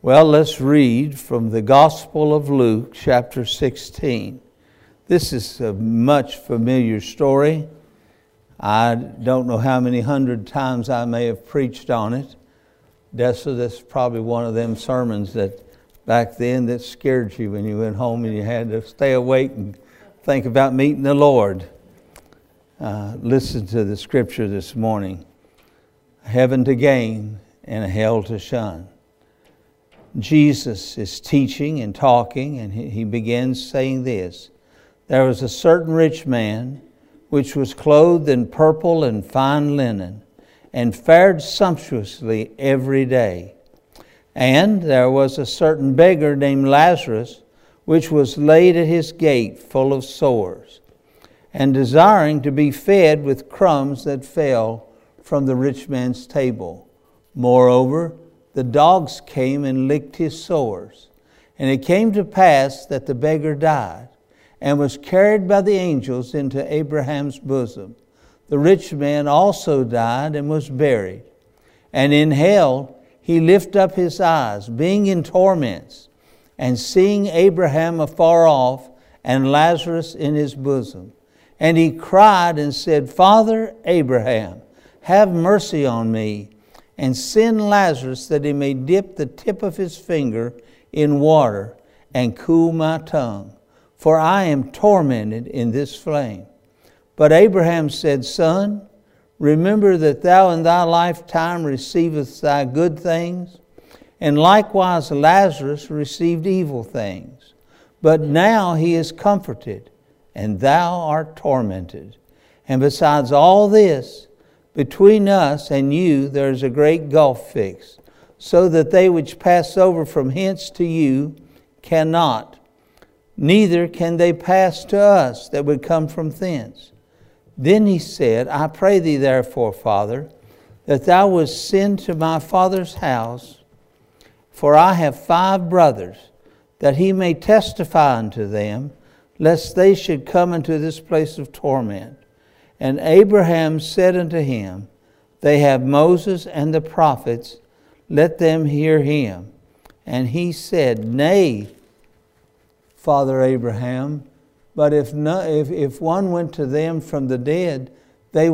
Well, let's read from the Gospel of Luke, chapter 16. This is a much familiar story. I don't know how many hundred times I may have preached on it. That's probably one of them sermons that back then that scared you when you went home and you had to stay awake and think about meeting the Lord. Listen to the scripture this morning. Heaven to gain and hell to shun. Jesus is teaching and talking, and he begins saying this. There was a certain rich man which was clothed in purple and fine linen, and fared sumptuously every day. And there was a certain beggar named Lazarus, which was laid at his gate full of sores, and desiring to be fed with crumbs that fell from the rich man's table. Moreover, the dogs came and licked his sores. And it came to pass that the beggar died, and was carried by the angels into Abraham's bosom. The rich man also died and was buried. And in hell he lifted up his eyes, being in torments, and seeing Abraham afar off, and Lazarus in his bosom. And he cried and said, Father Abraham, have mercy on me, and send Lazarus that he may dip the tip of his finger in water and cool my tongue, for I am tormented in this flame. But Abraham said, Son, remember that thou in thy lifetime receivest thy good things, and likewise Lazarus received evil things. But now he is comforted, and thou art tormented. And besides all this, between us and you there is a great gulf fixed, so that they which pass over from hence to you cannot, neither can they pass to us that would come from thence. Then he said, I pray thee therefore, Father, that thou wouldst send to my father's house, for I have 5 brothers, that he may testify unto them, lest they should come into this place of torment. And Abraham said unto him, They have Moses and the prophets, let them hear him. And he said, Nay, Father Abraham, but if one went to them from the dead, they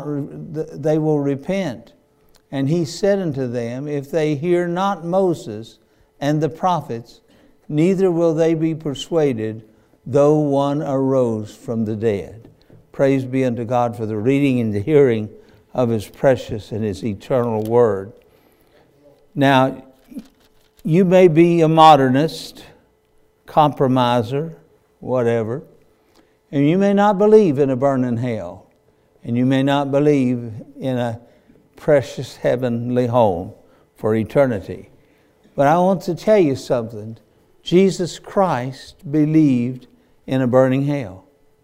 will repent. And he said unto them, If they hear not Moses and the prophets, neither will they be persuaded, though one arose from the dead. Praise be unto God for the reading and the hearing of His precious and His eternal Word. Now, you may be a modernist, compromiser, whatever, and you may not believe in a burning hell, and you may not believe in a precious heavenly home for eternity. But I want to tell you something. Jesus Christ believed in a burning hell.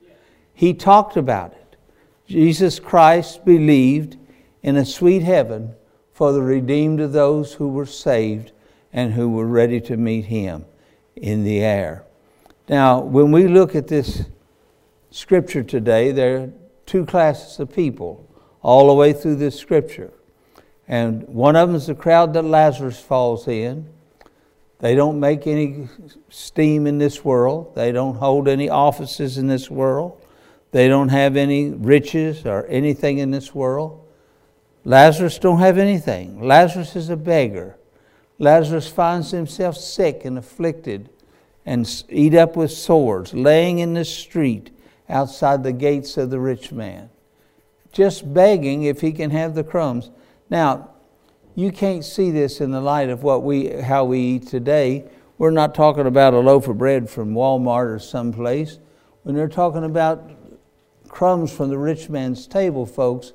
He talked about it. Jesus Christ believed in a sweet heaven for the redeemed of those who were saved and who were ready to meet Him in the air. Now, when we look at this scripture today, there are 2 classes of people all the way through this scripture. And one of them is the crowd that Lazarus falls in. They don't make any steam in this world. They don't hold any offices in this world. They don't have any riches or anything in this world. Lazarus don't have anything. Lazarus is a beggar. Lazarus finds himself sick and afflicted and eat up with sores, laying in the street outside the gates of the rich man, just begging if he can have the crumbs. Now, you can't see this in the light of how we eat today. We're not talking about a loaf of bread from Walmart or someplace. When they're talking about crumbs from the rich man's table, folks,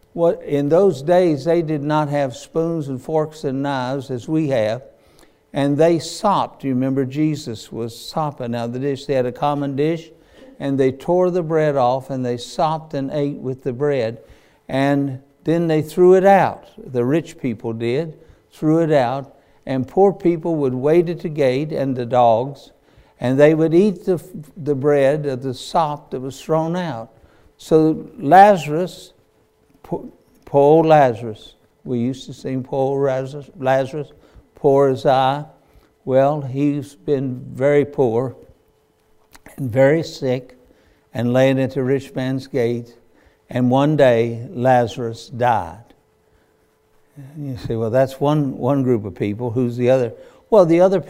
in those days they did not have spoons and forks and knives as we have, and they sopped. You remember Jesus was sopping out of the dish. They had a common dish, and they tore the bread off, and they sopped and ate with the bread, and then they threw it out. The rich people did, threw it out, and poor people would wait at the gate, and the dogs, and they would eat the bread of the sop that was thrown out. So Lazarus, poor old Lazarus, we used to sing poor Lazarus, poor as I, Well, he's been very poor and very sick and laying at the rich man's gate. And one day, Lazarus died. And you say, well, that's one group of people. Who's the other? Well, the other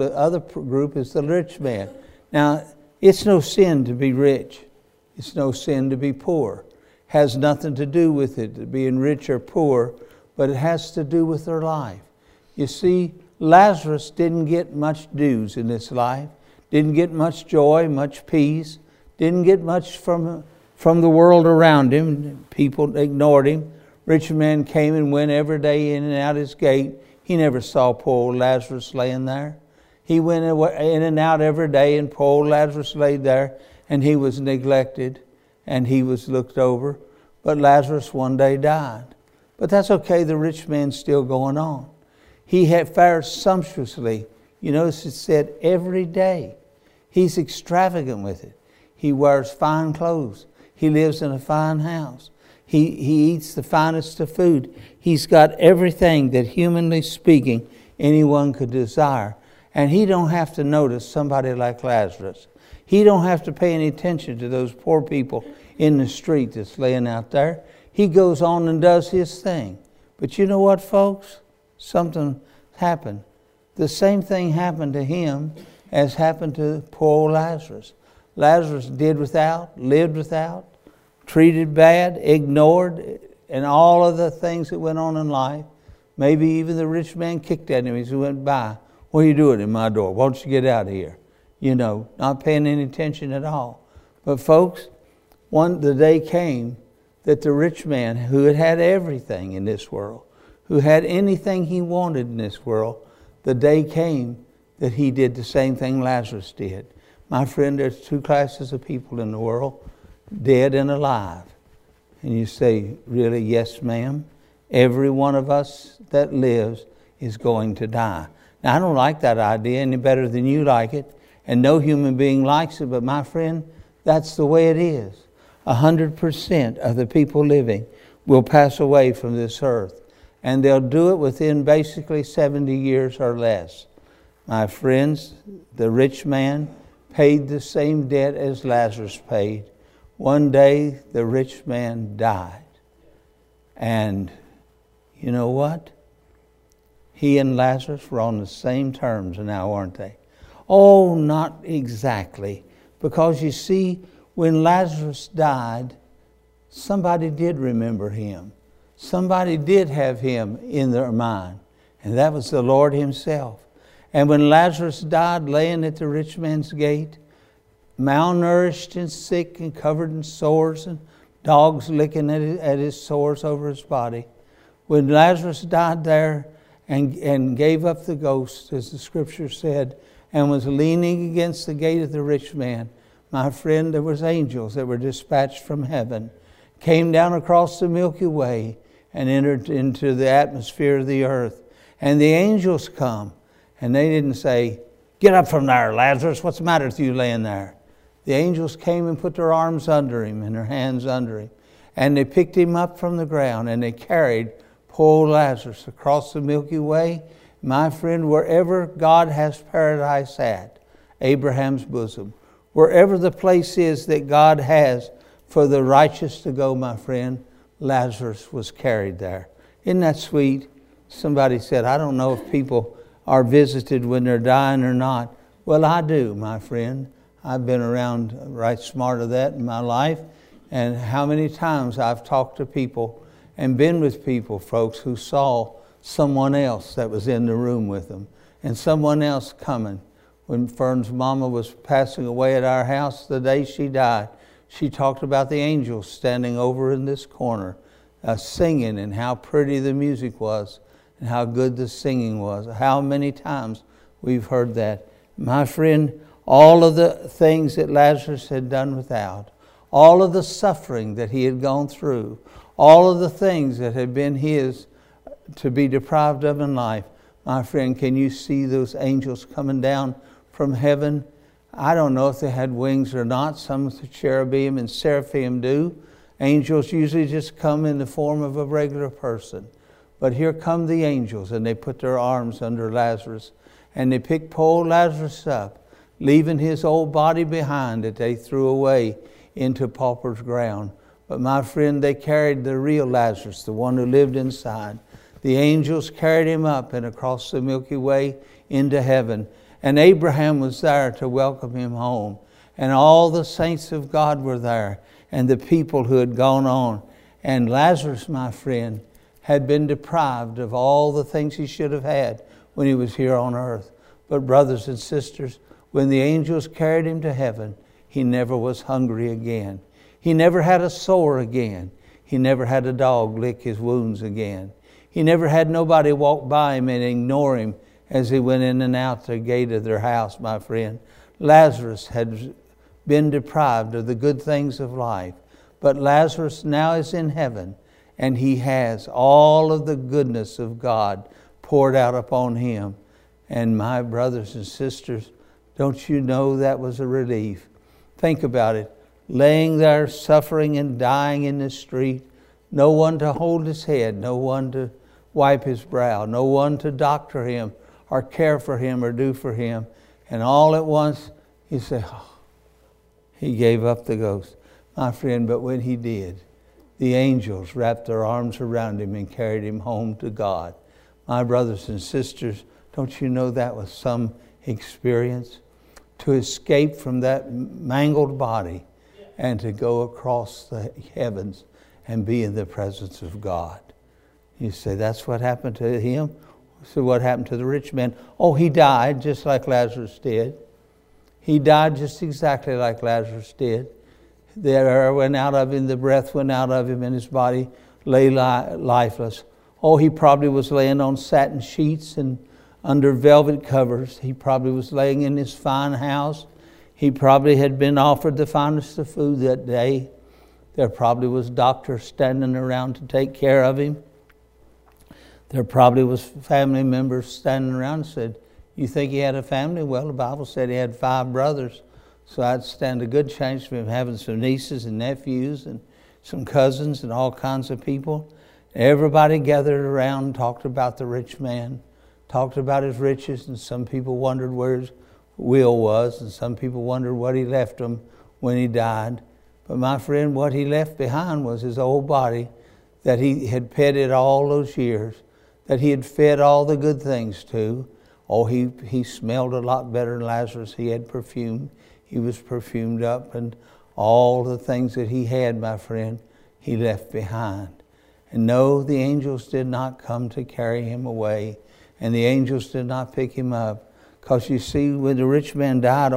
group is the rich man. Now, it's no sin to be rich. It's no sin to be poor. Has nothing to do with it, being rich or poor, but it has to do with their life. You see, Lazarus didn't get much dues in this life, didn't get much joy, much peace, didn't get much from the world around him. People ignored him. Rich man came and went every day in and out his gate. He never saw poor old Lazarus laying there. He went in and out every day, and poor old Lazarus laid there, and he was neglected, and he was looked over. But Lazarus one day died. But that's okay, the rich man's still going on. He had fared sumptuously. You notice it said every day. He's extravagant with it. He wears fine clothes. He lives in a fine house. He eats the finest of food. He's got everything that, humanly speaking, anyone could desire. And he don't have to notice somebody like Lazarus. He don't have to pay any attention to those poor people in the street that's laying out there. He goes on and does his thing. But you know what, folks? Something happened. The same thing happened to him as happened to poor Lazarus. Lazarus did without, lived without, treated bad, ignored, and all of the things that went on in life. Maybe even the rich man kicked at him as he went by. What are you doing in my door? Why don't you get out of here? You know, not paying any attention at all. But folks, the day came that the rich man, who had had everything in this world, who had anything he wanted in this world, the day came that he did the same thing Lazarus did. My friend, there's two classes of people in the world, dead and alive. And you say, really? Yes, ma'am. Every one of us that lives is going to die. Now, I don't like that idea any better than you like it, and no human being likes it, but my friend, that's the way it is. 100% of the people living will pass away from this earth, and they'll do it within basically 70 years or less. My friends, the rich man paid the same debt as Lazarus paid. One day, the rich man died. And you know what? He and Lazarus were on the same terms now, weren't they? Oh, not exactly. Because you see, when Lazarus died, somebody did remember him. Somebody did have him in their mind. And that was the Lord himself. And when Lazarus died laying at the rich man's gate, malnourished and sick and covered in sores and dogs licking at his sores over his body, when Lazarus died there and gave up the ghost, as the scripture said, and was leaning against the gate of the rich man, my friend, there was angels that were dispatched from heaven, came down across the Milky Way and entered into the atmosphere of the earth. And the angels come, and they didn't say, "Get up from there, Lazarus. What's the matter with you laying there?" The angels came and put their arms under him and their hands under him. And they picked him up from the ground, and they carried poor Lazarus across the Milky Way. My friend, wherever God has paradise at, Abraham's bosom, wherever the place is that God has for the righteous to go, my friend, Lazarus was carried there. Isn't that sweet? Somebody said, I don't know if people are visited when they're dying or not. Well, I do, my friend. I've been around right smart of that in my life. And how many times I've talked to people and been with people, folks, who saw someone else that was in the room with them and someone else coming. When Fern's mama was passing away at our house the day she died, she talked about the angels standing over in this corner, singing, and how pretty the music was and how good the singing was. How many times we've heard that. My friend, all of the things that Lazarus had done without, all of the suffering that he had gone through, all of the things that had been his to be deprived of in life, my friend, can you see those angels coming down from heaven? I don't know if they had wings or not. Some of the cherubim and seraphim do. Angels usually just come in the form of a regular person. But here come the angels, and they put their arms under Lazarus, and they picked poor Lazarus up, leaving his old body behind that they threw away into pauper's ground. But my friend, they carried the real Lazarus, the one who lived inside. The angels carried him up and across the Milky Way into heaven. And Abraham was there to welcome him home. And all the saints of God were there, and the people who had gone on. And Lazarus, my friend, had been deprived of all the things he should have had when he was here on earth. But brothers and sisters, when the angels carried him to heaven, he never was hungry again. He never had a sore again. He never had a dog lick his wounds again. He never had nobody walk by him and ignore him as he went in and out the gate of their house, my friend. Lazarus had been deprived of the good things of life. But Lazarus now is in heaven, and he has all of the goodness of God poured out upon him. And my brothers and sisters, don't you know that was a relief? Think about it. Laying there suffering and dying in the street, no one to hold his head, no one to wipe his brow, no one to doctor him or care for him or do for him. And all at once he said, he gave up the ghost. My friend, but when he did, the angels wrapped their arms around him and carried him home to God. My brothers and sisters, don't you know that was some experience? To escape from that mangled body and to go across the heavens and be in the presence of God. You say, that's what happened to him? So what happened to the rich man? Oh, he died just like Lazarus did. He died just exactly like Lazarus did. The air went out of him, the breath went out of him, and his body lay lifeless. Oh, he probably was laying on satin sheets and under velvet covers. He probably was laying in his fine house. He probably had been offered the finest of food that day. There probably was doctors standing around to take care of him. There probably was family members standing around and said, you think he had a family? Well, the Bible said he had 5 brothers. So I'd stand a good chance of him having some nieces and nephews and some cousins and all kinds of people. Everybody gathered around and talked about the rich man, talked about his riches, and some people wondered where his will was, and some people wondered what he left them when he died. But my friend, what he left behind was his old body that he had petted all those years, that he had fed all the good things to. Oh, he smelled a lot better than Lazarus. He had perfume. He was perfumed up, and all the things that he had, my friend, he left behind. And no, the angels did not come to carry him away, and the angels did not pick him up. Because you see, when the rich man died,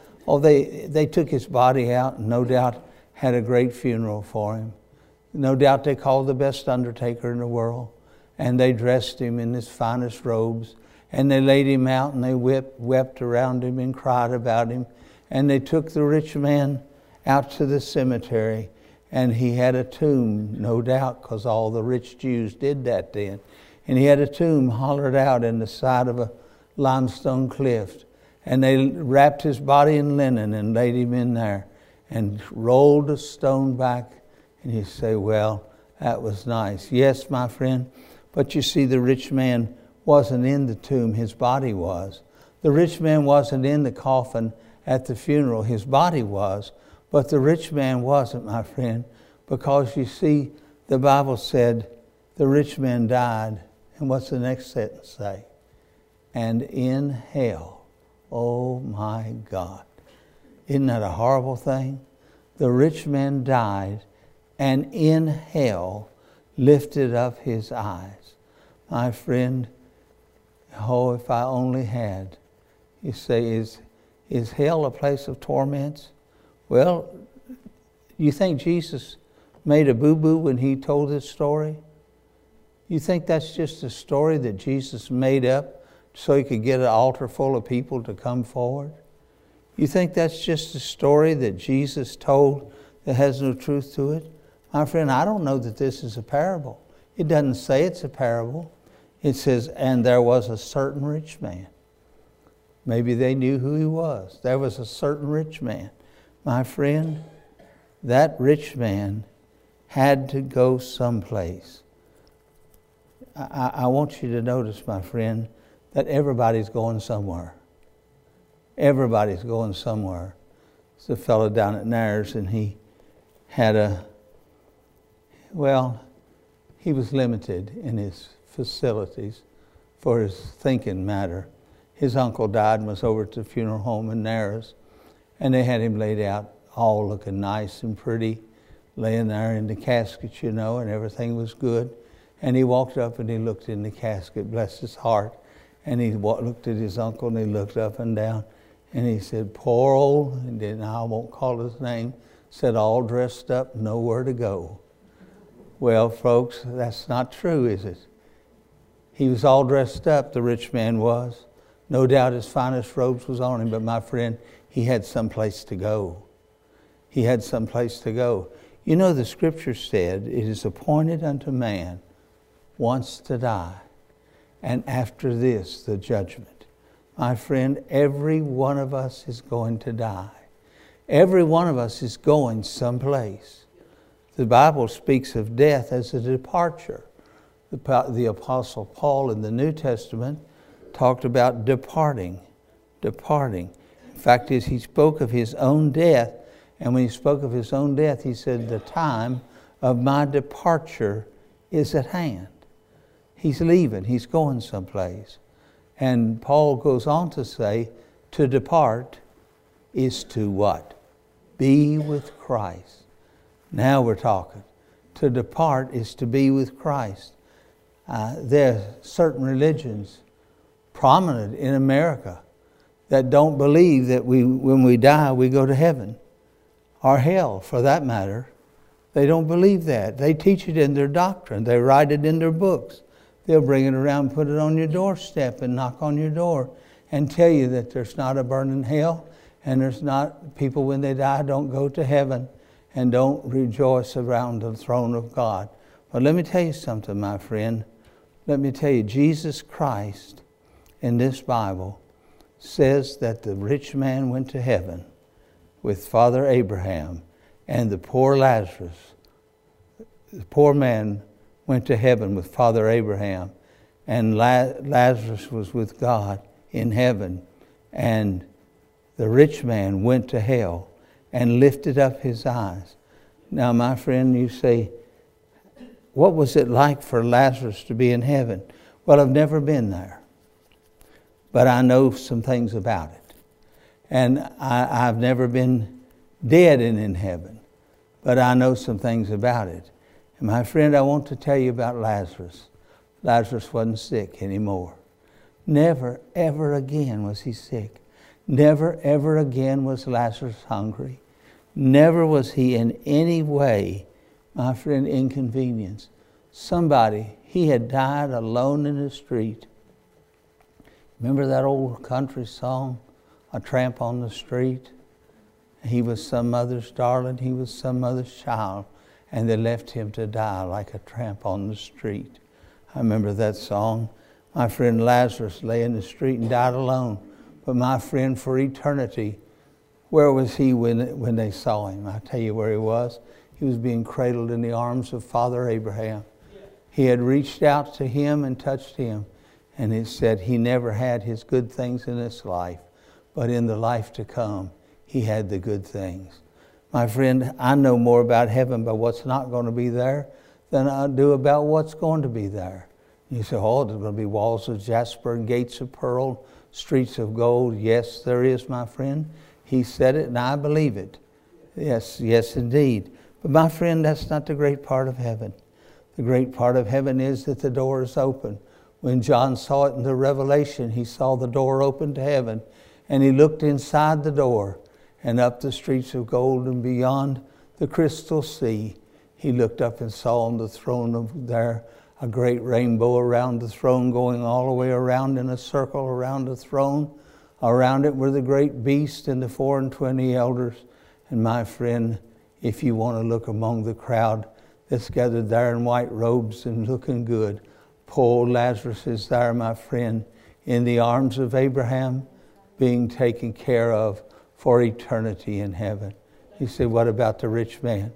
they took his body out and no doubt had a great funeral for him. No doubt they called the best undertaker in the world, and they dressed him in his finest robes, and they laid him out and they wept around him and cried about him. And they took the rich man out to the cemetery, and he had a tomb, no doubt, because all the rich Jews did that then. And he had a tomb hollowed out in the side of a limestone cliff. And they wrapped his body in linen and laid him in there and rolled a stone back. And you say, well, that was nice. Yes, my friend, but you see, the rich man wasn't in the tomb, his body was. The rich man wasn't in the coffin at the funeral, his body was. But the rich man wasn't, my friend, because you see, the Bible said the rich man died. And what's the next sentence say? And in hell. Oh my God. Isn't that a horrible thing? The rich man died, and in hell lifted up his eyes. My friend, oh, if I only had. You say, is hell a place of torments? Well, you think Jesus made a boo-boo when he told this story? You think that's just a story that Jesus made up so he could get an altar full of people to come forward? You think that's just a story that Jesus told that has no truth to it? My friend, I don't know that this is a parable. It doesn't say it's a parable. It says, and there was a certain rich man. Maybe they knew who he was. There was a certain rich man. My friend, that rich man had to go someplace. I want you to notice, my friend, that everybody's going somewhere. Everybody's going somewhere. There's a fellow down at Nares, and he had he was limited in his facilities for his thinking matter. His uncle died and was over at the funeral home in Nares, and they had him laid out all looking nice and pretty, laying there in the casket, and everything was good. And he walked up and he looked in the casket, bless his heart, and he looked at his uncle and he looked up and down, and he said, poor old, and then I won't call his name, said all dressed up, nowhere to go. Well, folks, that's not true, is it? He was all dressed up, the rich man was. No doubt his finest robes was on him, but my friend, he had someplace to go. He had someplace to go. The Scripture said, it is appointed unto man once to die, and after this, the judgment. My friend, every one of us is going to die. Every one of us is going someplace. The Bible speaks of death as a departure. The Apostle Paul in the New Testament talked about departing. In fact, he spoke of his own death, and when he spoke of his own death, he said, the time of my departure is at hand. He's leaving. He's going someplace. And Paul goes on to say, to depart is to what? Be with Christ. Now we're talking. To depart is to be with Christ. There are certain religions prominent in America that don't believe that when we die, we go to heaven. Or hell, for that matter. They don't believe that. They teach it in their doctrine. They write it in their books. They'll bring it around, put it on your doorstep and knock on your door and tell you that there's not a burning hell, and there's not, people when they die don't go to heaven and don't rejoice around the throne of God. But let me tell you something, my friend. Let me tell you, Jesus Christ in this Bible says that the rich man went to heaven with Father Abraham, and the poor Lazarus, the poor man went to heaven with Father Abraham, and Lazarus was with God in heaven, and the rich man went to hell and lifted up his eyes. Now, my friend, you say, what was it like for Lazarus to be in heaven? Well, I've never been there, but I know some things about it. And I've never been dead and in heaven, but I know some things about it. And my friend, I want to tell you about Lazarus. Lazarus wasn't sick anymore. Never, ever again was he sick. Never, ever again was Lazarus hungry. Never was he in any way, my friend, inconvenienced. He had died alone in the street. Remember that old country song, A Tramp on the Street? He was some mother's darling, he was some mother's child, and they left him to die like a tramp on the street. I remember that song. My friend Lazarus lay in the street and died alone. But my friend, for eternity, where was he when they saw him? I'll tell you where he was. He was being cradled in the arms of Father Abraham. He had reached out to him and touched him. And it said he never had his good things in this life, but in the life to come, he had the good things. My friend, I know more about heaven by what's not going to be there than I do about what's going to be there. You say, oh, there's going to be walls of jasper and gates of pearl, streets of gold. Yes, there is, my friend. He said it and I believe it. Yes, yes, indeed. But my friend, that's not the great part of heaven. The great part of heaven is that the door is open. When John saw it in the Revelation, he saw the door open to heaven, and he looked inside the door and up the streets of gold and beyond the crystal sea. He looked up and saw on the throne there a great rainbow around the throne, going all the way around in a circle around the throne. Around it were the great beast and the 24 elders. And my friend, if you want to look among the crowd that's gathered there in white robes and looking good, poor Lazarus is there, my friend, in the arms of Abraham, being taken care of for eternity in heaven. You say, what about the rich man?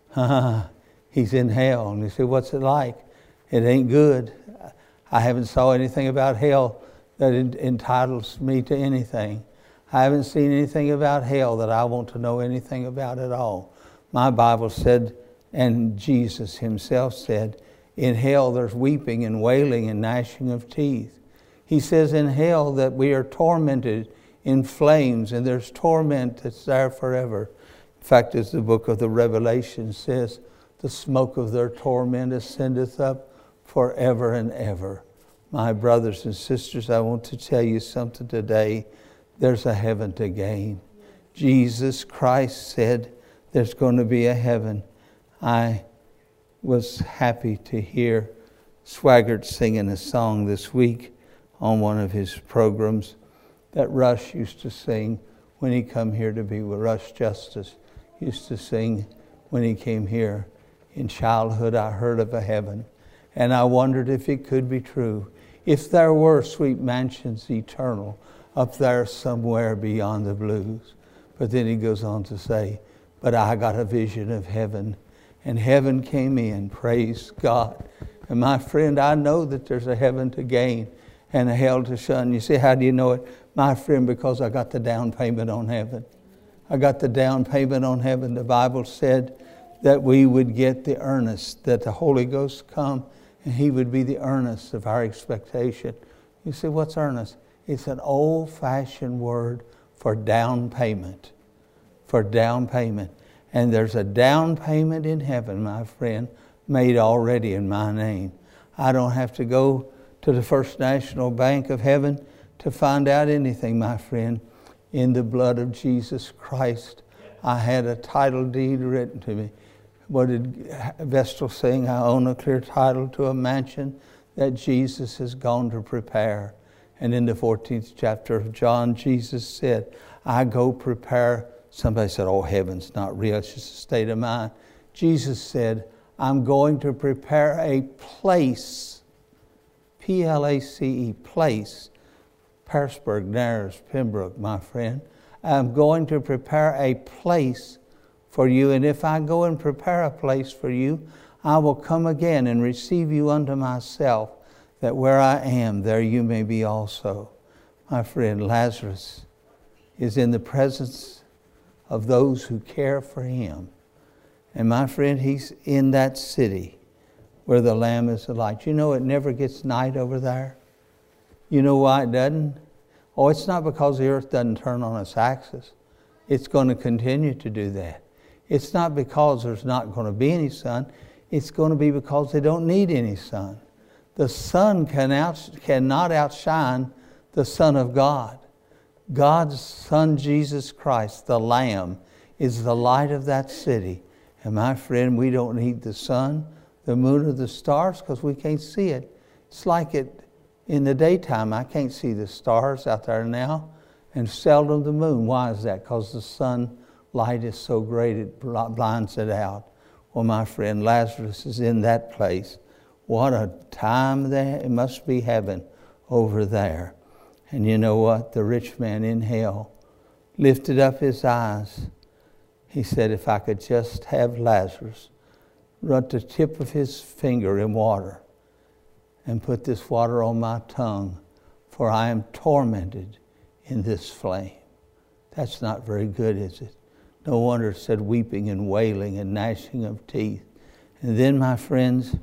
He's in hell. And you say, what's it like? It ain't good. I haven't saw anything about hell that entitles me to anything. I haven't seen anything about hell that I want to know anything about at all. My Bible said, and Jesus himself said, in hell there's weeping and wailing and gnashing of teeth. He says in hell that we are tormented in flames, and there's torment that's there forever. In fact, as the book of the Revelation says, the smoke of their torment ascendeth up forever and ever. My brothers and sisters, I want to tell you something today. There's a heaven to gain. Jesus Christ said there's going to be a heaven. I was happy to hear Swaggart singing a song this week on one of his programs that Rush used to sing when he come here to be with Rush Justice. He used to sing when he came here. In childhood, I heard of a heaven, and I wondered if it could be true. If there were sweet mansions eternal up there somewhere beyond the blues. But then he goes on to say, but I got a vision of heaven, and heaven came in, praise God. And my friend, I know that there's a heaven to gain and a hell to shun. You say, how do you know it? My friend, because I got the down payment on heaven. I got the down payment on heaven. The Bible said that we would get the earnest, that the Holy Ghost come and he would be the earnest of our expectation. You say, what's earnest? It's an old-fashioned word for down payment. For down payment. And there's a down payment in heaven, my friend, made already in my name. I don't have to go to the First National Bank of Heaven to find out anything, my friend. In the blood of Jesus Christ, I had a title deed written to me. What did Vestal sing? I own a clear title to a mansion that Jesus has gone to prepare. And in the 14th chapter of John, Jesus said, I go prepare. Somebody said, oh, heaven's not real. It's just a state of mind. Jesus said, I'm going to prepare a place, P-L-A-C-E, place, Pearisburg, Nares, Pembroke, my friend. I'm going to prepare a place for you. And if I go and prepare a place for you, I will come again and receive you unto myself, that where I am, there you may be also. My friend, Lazarus is in the presence of those who care for him. And my friend, he's in that city where the Lamb is the light. You know, it never gets night over there. You know why it doesn't? Oh, it's not because the earth doesn't turn on its axis. It's going to continue to do that. It's not because there's not going to be any sun. It's going to be because they don't need any sun. The sun cannot outshine the Son of God. God's Son, Jesus Christ, the Lamb, is the light of that city. And my friend, we don't need the sun, the moon, or the stars because we can't see it. It's like it in the daytime. I can't see the stars out there now, and seldom the moon. Why is that? Because the sun light is so great it blinds it out. Well, my friend, Lazarus is in that place. What a time there. It must be heaven over there. And you know what? The rich man in hell lifted up his eyes. He said, if I could just have Lazarus rub the tip of his finger in water and put this water on my tongue, for I am tormented in this flame. That's not very good, is it? No wonder it said weeping and wailing and gnashing of teeth. And then, my friends,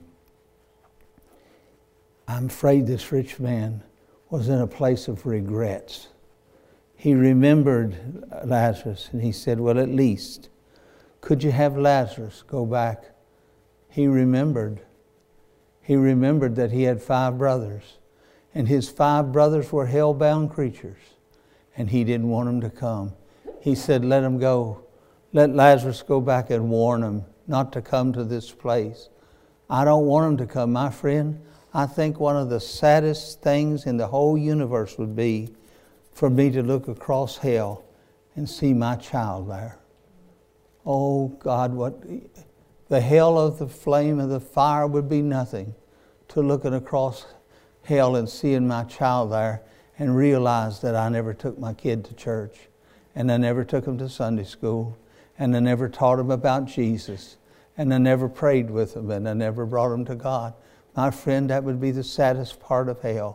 I'm afraid this rich man was in a place of regrets. He remembered Lazarus, and he said, well, at least, could you have Lazarus go back? He remembered. He remembered that he had 5 brothers, and his 5 brothers were hell-bound creatures, and he didn't want them to come. He said, let them go. Let Lazarus go back and warn them not to come to this place. I don't want them to come. My friend, I think one of the saddest things in the whole universe would be for me to look across hell and see my child there. Oh God, what the hell of the flame of the fire would be nothing to looking across hell and seeing my child there and realize that I never took my kid to church, and I never took him to Sunday school, and I never taught him about Jesus, and I never prayed with him, and I never brought him to God. My friend, that would be the saddest part of hell.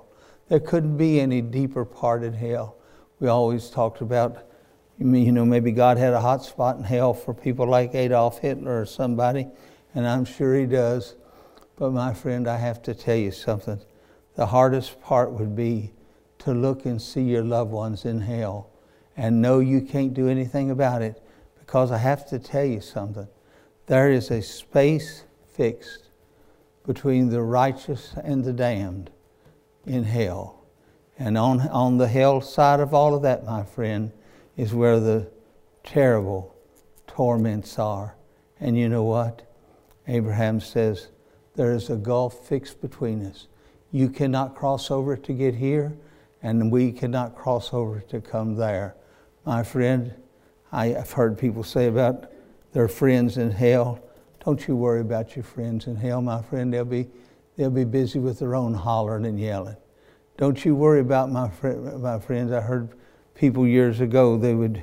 There couldn't be any deeper part in hell. We always talked about, maybe God had a hot spot in hell for people like Adolf Hitler or somebody, and I'm sure He does. But my friend, I have to tell you something. The hardest part would be to look and see your loved ones in hell and know you can't do anything about it, because I have to tell you something. There is a space fixed between the righteous and the damned in hell. And on the hell side of all of that, my friend, is where the terrible torments are. And you know what? Abraham says, there is a gulf fixed between us. You cannot cross over to get here, and we cannot cross over to come there. My friend, I've heard people say about their friends in hell. Don't you worry about your friends in hell, my friend. They'll be busy with their own hollering and yelling. Don't you worry about my friends. I heard people years ago, they would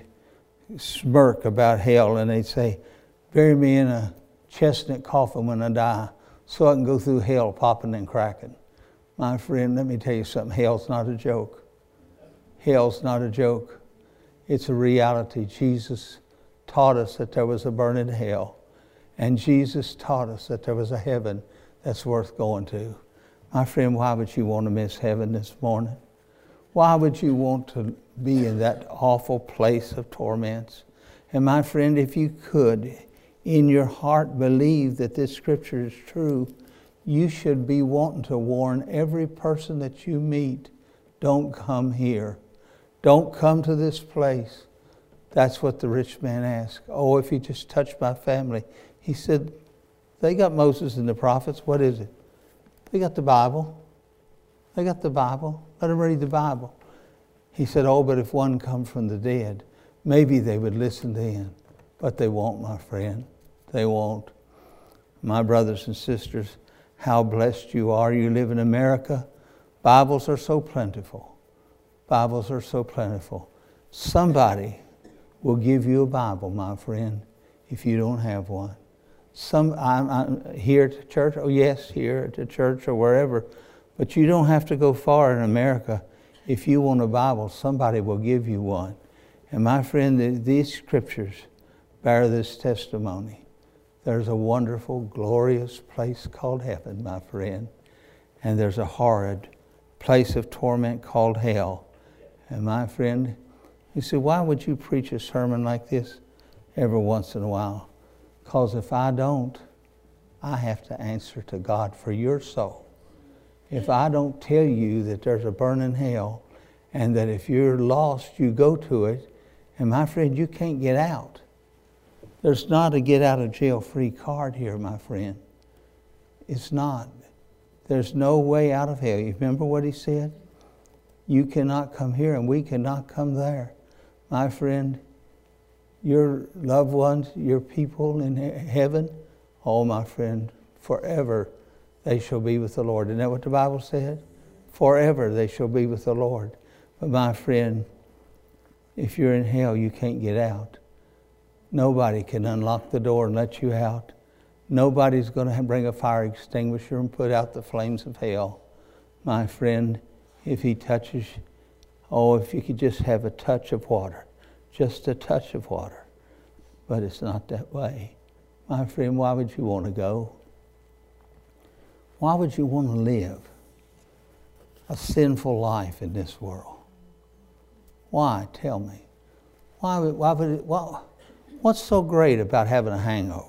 smirk about hell, and they'd say, bury me in a chestnut coffin when I die so I can go through hell popping and cracking. My friend, let me tell you something. Hell's not a joke. Hell's not a joke. It's a reality. Jesus taught us that there was a burning hell. And Jesus taught us that there was a heaven that's worth going to. My friend, why would you want to miss heaven this morning? Why would you want to be in that awful place of torments? And my friend, if you could, in your heart, believe that this scripture is true, you should be wanting to warn every person that you meet, don't come here. Don't come to this place. That's what the rich man asked. Oh, if you just touch my family. He said, they got Moses and the prophets. What is it? They got the Bible. They got the Bible. Let them read the Bible. He said, oh, but if one comes from the dead, maybe they would listen then. But they won't, my friend. They won't. My brothers and sisters, how blessed you are. You live in America. Bibles are so plentiful. Bibles are so plentiful. Somebody will give you a Bible, my friend, if you don't have one. I'm here at church. Oh, yes, here at the church or wherever. But you don't have to go far in America. If you want a Bible, somebody will give you one. And my friend, these scriptures bear this testimony. There's a wonderful, glorious place called heaven, my friend. And there's a horrid place of torment called hell. And my friend, you say, why would you preach a sermon like this every once in a while? Because if I don't, I have to answer to God for your soul. If I don't tell you that there's a burning hell and that if you're lost, you go to it, and my friend, you can't get out. There's not a get out of jail free card here, my friend. It's not. There's no way out of hell. You remember what he said? You cannot come here and we cannot come there. My friend, your loved ones, your people in heaven, oh, my friend, forever they shall be with the Lord. Isn't that what the Bible said? Forever they shall be with the Lord. But my friend, if you're in hell, you can't get out. Nobody can unlock the door and let you out. Nobody's going to bring a fire extinguisher and put out the flames of hell. My friend, if he touches, oh, if you could just have a touch of water, just a touch of water. But it's not that way. My friend, why would you want to go? Why would you want to live a sinful life in this world? Why? Tell me. What's so great about having a hangover?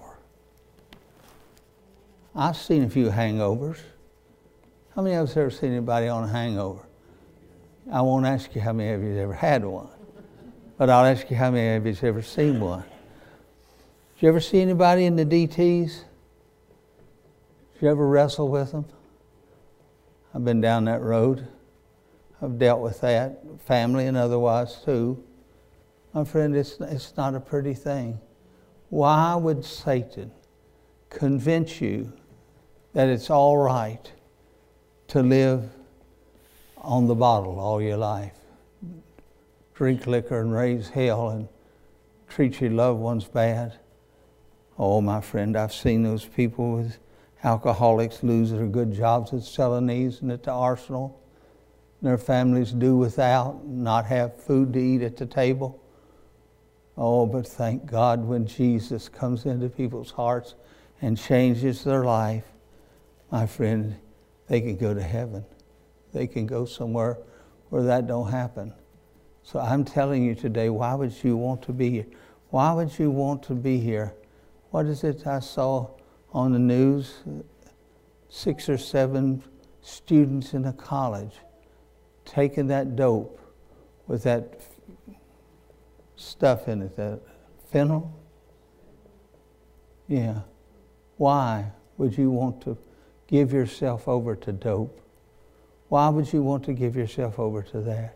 I've seen a few hangovers. How many of us have ever seen anybody on a hangover? I won't ask you how many of you have ever had one, but I'll ask you how many of you have ever seen one. Did you ever see anybody in the DTs? Did you ever wrestle with them? I've been down that road. I've dealt with that, family and otherwise too. My friend, it's not a pretty thing. Why would Satan convince you that it's all right to live on the bottle all your life, drink liquor and raise hell and treat your loved ones bad? Oh, my friend, I've seen those people with alcoholics lose their good jobs at Celanese and at the Arsenal. their families do without, not have food to eat at the table. Oh, but thank God when Jesus comes into people's hearts and changes their life, my friend, they can go to heaven. They can go somewhere where that don't happen. So I'm telling you today, why would you want to be here? Why would you want to be here? What is it I saw on the news? 6 or 7 students in a college taking that dope with that stuff in it, that fentanyl. Yeah. Why would you want to give yourself over to dope? Why would you want to give yourself over to that?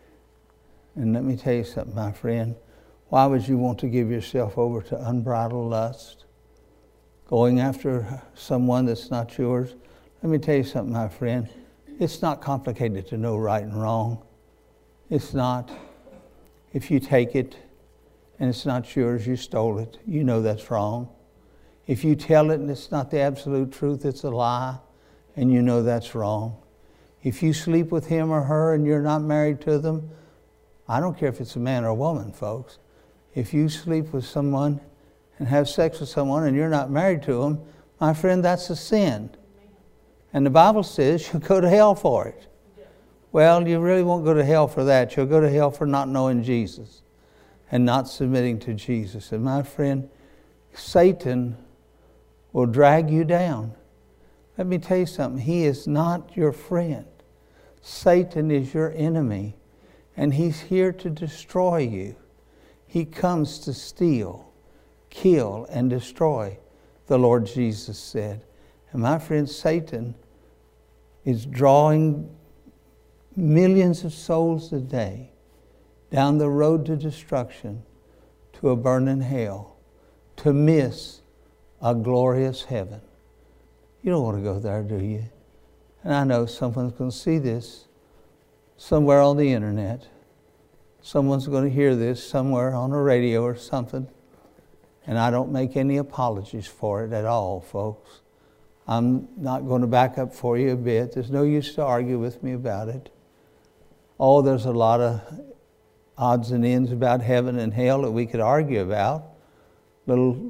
And let me tell you something, my friend. Why would you want to give yourself over to unbridled lust? Going after someone that's not yours? Let me tell you something, my friend. It's not complicated to know right and wrong. It's not. If you take it and it's not yours, you stole it, you know that's wrong. If you tell it and it's not the absolute truth, it's a lie, and you know that's wrong. If you sleep with him or her and you're not married to them, I don't care if it's a man or a woman, folks. If you sleep with someone and have sex with someone and you're not married to them, my friend, that's a sin. And the Bible says you'll go to hell for it. Well, you really won't go to hell for that. You'll go to hell for not knowing Jesus and not submitting to Jesus. And my friend, Satan will drag you down. Let me tell you something. He is not your friend. Satan is your enemy, and he's here to destroy you. He comes to steal, kill, and destroy, the Lord Jesus said. And my friend, Satan is drawing millions of souls a day down the road to destruction, to a burning hell, to miss a glorious heaven. You don't want to go there, do you? And I know someone's going to see this somewhere on the internet. Someone's going to hear this somewhere on a radio or something. And I don't make any apologies for it at all, folks. I'm not going to back up for you a bit. There's no use to argue with me about it. Oh, there's a lot of odds and ends about heaven and hell that we could argue about. Little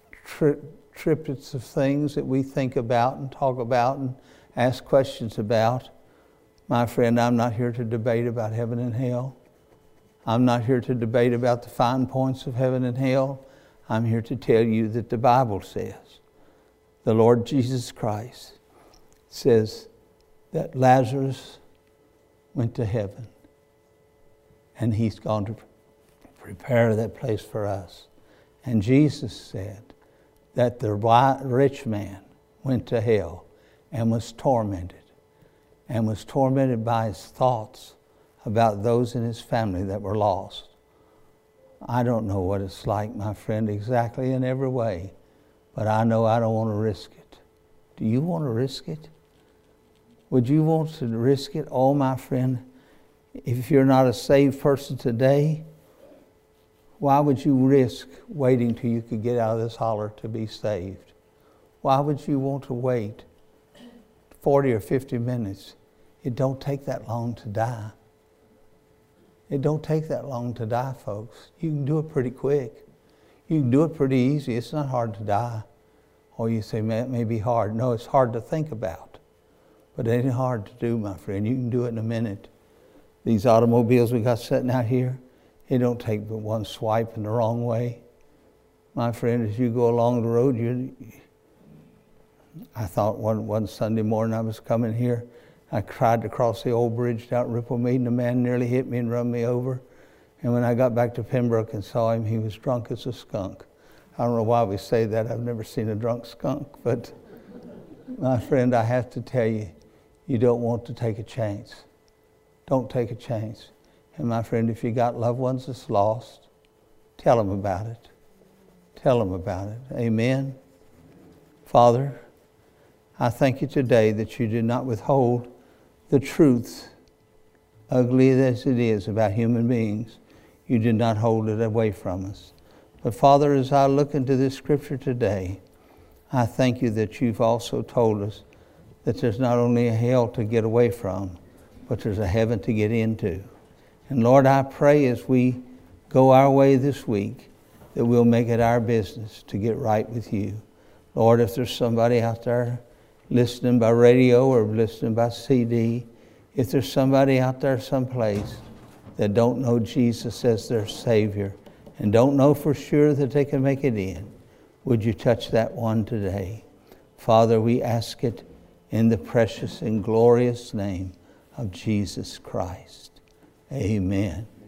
triplets of things that we think about and talk about and ask questions about. My friend, I'm not here to debate about heaven and hell. I'm not here to debate about the fine points of heaven and hell. I'm here to tell you that the Bible says, the Lord Jesus Christ says that Lazarus went to heaven, and he's gone to prepare that place for us. And Jesus said that the rich man went to hell and was tormented by his thoughts about those in his family that were lost. I don't know what it's like, my friend, exactly in every way, but I know I don't want to risk it. Do you want to risk it? Would you want to risk it? Oh, my friend, if you're not a saved person today, why would you risk waiting till you could get out of this holler to be saved? Why would you want to wait 40 or 50 minutes? It don't take that long to die. It don't take that long to die, folks. You can do it pretty quick. You can do it pretty easy. It's not hard to die. Or you say, man, it may be hard. No, it's hard to think about. But it ain't hard to do, my friend. You can do it in a minute. These automobiles we got sitting out here, it don't take but one swipe in the wrong way. My friend, as you go along the road, I thought one Sunday morning I was coming here, I tried to cross the old bridge down at Ripplemead, and a man nearly hit me and run me over. And when I got back to Pembroke and saw him, he was drunk as a skunk. I don't know why we say that. I've never seen a drunk skunk. But my friend, I have to tell you, you don't want to take a chance. Don't take a chance. And my friend, if you got loved ones that's lost, tell them about it. Tell them about it. Amen. Father, I thank you today that you did not withhold the truth, ugly as it is, about human beings. You did not hold it away from us. But Father, as I look into this scripture today, I thank you that you've also told us that there's not only a hell to get away from, but there's a heaven to get into. And Lord, I pray as we go our way this week that we'll make it our business to get right with you. Lord, if there's somebody out there listening by radio or listening by CD, if there's somebody out there someplace that don't know Jesus as their Savior and don't know for sure that they can make it in, would you touch that one today? Father, we ask it in the precious and glorious name of Jesus Christ. Amen.